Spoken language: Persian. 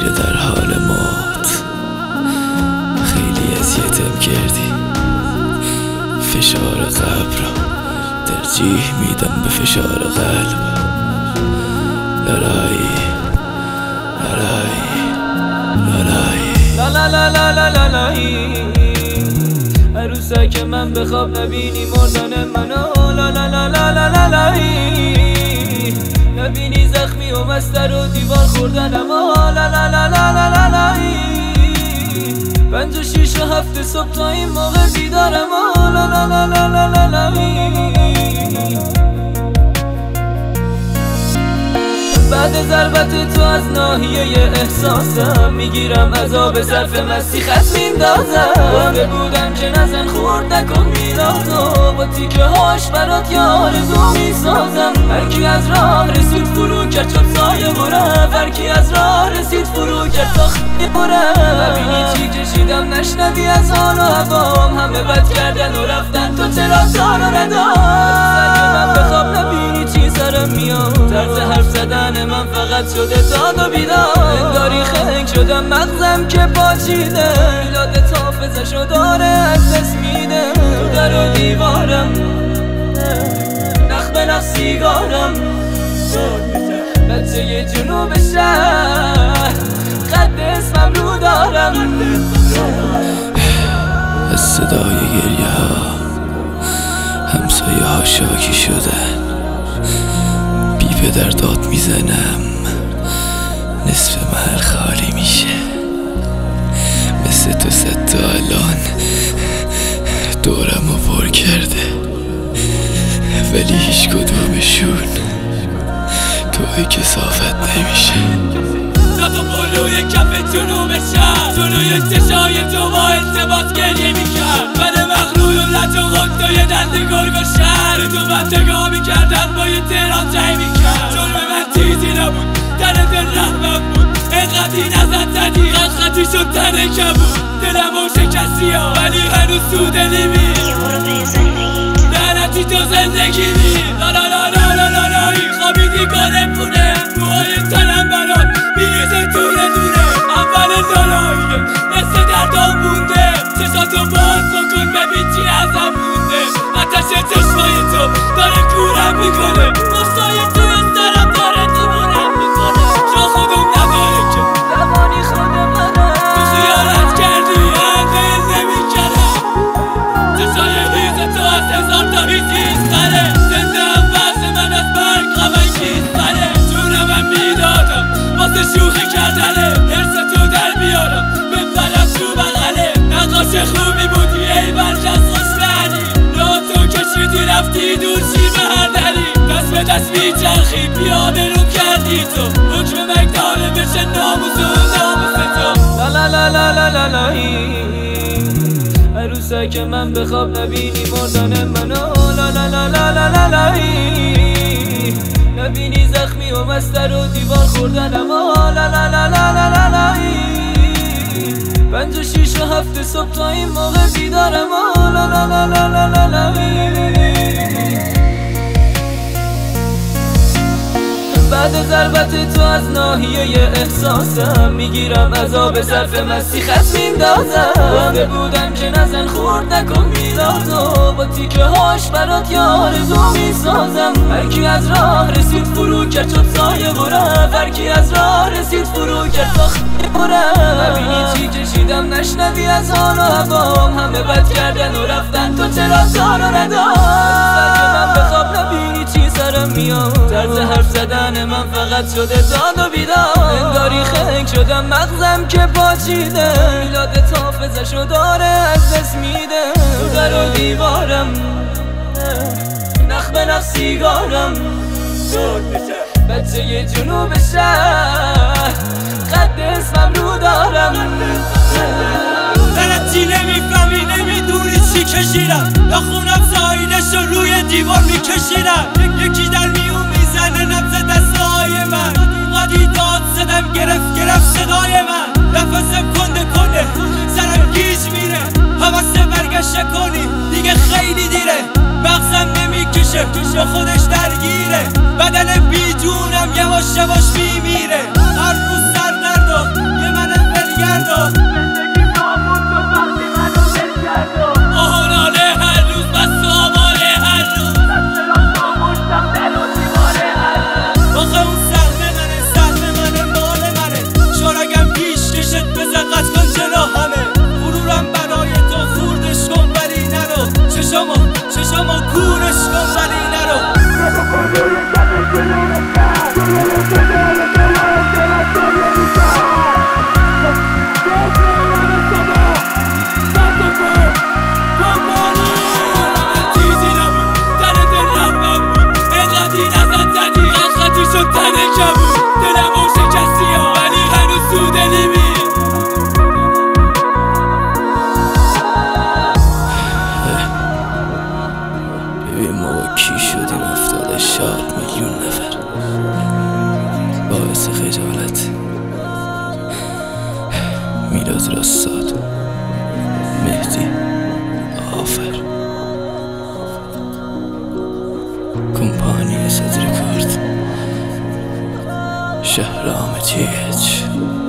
میره در حال موت. خیلی اذیتم کردی، فشار قبر را ترجیح میدم به فشار قلب. لالایی لالایی لالایی لا لا لا لا لا لا لایی عروسه که من بخواب نبینی مردن منو. لا لا لا لا لا لا لایی نبینی زخمی و مستر و دیوار خوردنم. لا لا لا لا لا لا لایی 5 و 6 و 7 صبح تا این موقع بیدارم. لا لا لا لا لا لا لایی بعد ضربت تو از ناحیه احساسم میگیرم عذاب صرف مستی خط میندازم. گفته بودم که نزن خورد نکن میلادو با تیکه هاش برات یه آرزو میسازم. هرکی از راه رسید فرو کرد چون سایه برم. هرکی از راه رسید فرو کرد تا خیلی برم. ببینی چی کشیدم نشنوی از حال و هوام. همه بد کردن و رفتن تو چرا کارو ندام. من بخواب نبینی چی سرم میاد. طرز حرف زدن من فقط شده داد و بیدار. انگاری خنگ شدم مغزم که پاچیده. یادت حافظشو داره از دست میده. تو در و دیوارم نخ به نخ سیگارم. بچه جنوب شهر خط اسمم رو دارم. از صدای گریه ها همسایه ها شاکی شدن. بی پدر داد میزنم نصف محل خالی میشه. مثل تو 100 تا الان دورم رو پر کرده ولی هیچ کدومشون توی کسافت نمیشه. تو پلوی کف جنوب شهر جلوی چشای تو با التباس گریه میکرد. من مغلول و لج و غد و یه دنده گرگ و شهر تو بندگاه میکردن با یه تهران جای میکرد. جرم من چیزی نبود در دل رحمم بود. اینقدی نزد زدی خطی شد تنه کبود. دلم و شکستی ها ولی هنوز تو دلی می لعنتی تو زندگی می. لا لا لا لا لا لا لا خوابیدی گانه پونه موهای تنم برات میریزه دونه دونه. اول لالاییه مثل دردام مونده. چشاتو باز بکن ببین چی ازم مونده. آتش چشمای تو داره کورم میکنه. مستای تو سرم داره دیوونم میکنه. جا خودم نداره که زمانی خودم منم. تو خیالت کردی دل نمیکردم. چشای هیز تو از 1000 تا هیز خره. زنده هم وقت من از برگ غمانگیز بره. جونم میدادم واسه شوخی کردنه. درس تو در بیارم بپرم تو بغله. نقاش خوبی بودی ای برجست خوشبری. را تو کشیدی رفتی دور چی به هر دری. دست به دست میچرخی پیاده رو کردی تو. حکم مگدانه بشه ناموس تو. لا لا لا لا لا لا لایی عروسه که من بخواب نبینی مردن منو. لا لا لا لا لا لا لایی نبینی زخمی و مستر و دیوار خوردنم. لا لا لا لا لا لا لایی 5 و 6 و 7 صبح تا این موقع بیدارم. لا لا لا لا لا لا لایی بعد ضربت تو از ناحیه احساسم میگیرم عذاب صرف مستی خط میندازم. گفته بودم که نزن خورد نکن میلادو با تیکه هاش برات یه آرزو میسازم. هرکی از راه رسید فرو کرد شد سایه برم. هرکی از راه رسید فرو کرد تا خیلی برم. ببینی چی کشیدم نشنوی از حال و هوام. همه بد کردن و رفتن تو چرا کارو ندام. من بخواب نبینی چی سرم میاد. طرز حرف زدن من فقط شده داد و بیدار. انگاری خنگ شدم مغزم که پاچیده. یادت حافظشو داره از دست میده. تو در و دیوارم نخ به نخ سیگارم. بچه جنوب شهر خط اسمم رو دارم. چی نمیفهمی نمیدونی چی کشیدم. یا خونم سایلش رو روی دیوار میکشیدم. یکی در میون میزنه نبض دستای من. قدی داد زدم گرفت صدای من. نفسم کنده سرم گیج میره. حواسه برگشت کنی دیگه خیلی دیره. مغزم نمیکشه با خودش درگیره. بدن بی جونم یواش میمیره. هر روز سر درد باعث خجالت. میلاد رستاد، مهدی آفر، کمپانی صدر کرد، شهرام جیچ.